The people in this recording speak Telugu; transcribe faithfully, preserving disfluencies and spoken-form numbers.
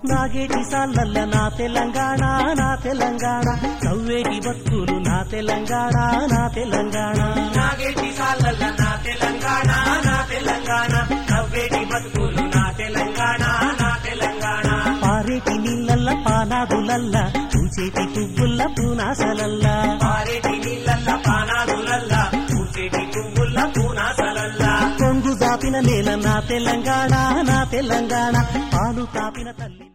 నాగేటి సాలల్ల నా తెలంగాణ నా తెలంగాణ నవ్వేటి బతుకులు నా తెలంగాణ నా తెలంగాణ నాగేటి సాలల్ల నా తెలంగాణ నా తెలంగాణ నవ్వేటి బతుకులు నా తెలంగాణ నా తెలంగాణ పారేటి నీళ్ళల్ల పానాదులల్ల పూచేటి పువ్వుల్ల పూనాసలల్ల పారేటి నీళ్ళల్ల పానాదులల్ల పూచేటి పువ్వుల్ల పూనాసలల్ల కొంగు జాపిన నేల నా తెలంగాణ నా తెలంగాణ పాలు తాపిన తల్లి